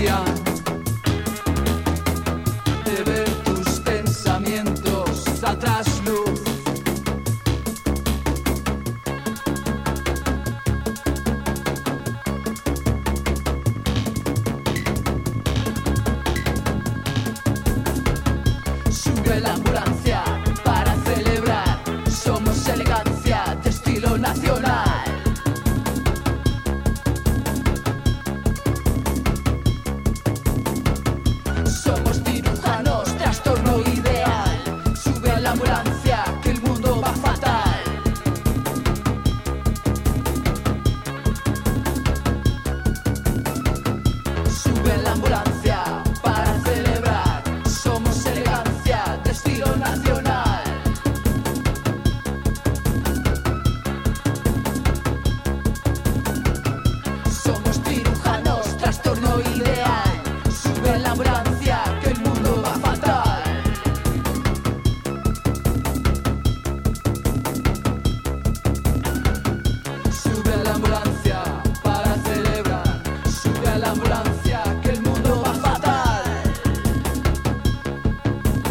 guardián de ver tus pensamientos a trasluz. Sube la ambulancia para celebrar, somos elegancia de estilo nacional. Somos cirujanos, trastorno ideal. Sube a la ambulancia que el mundo va fatal. Sube a la ambulancia para celebrar, somos elegancia de estilo nacional. Somos cirujanos, trastorno ideal. Sube a la ambulancia que el mundo va fatal. Sube a la ambulancia para celebrar. Sube a la ambulancia.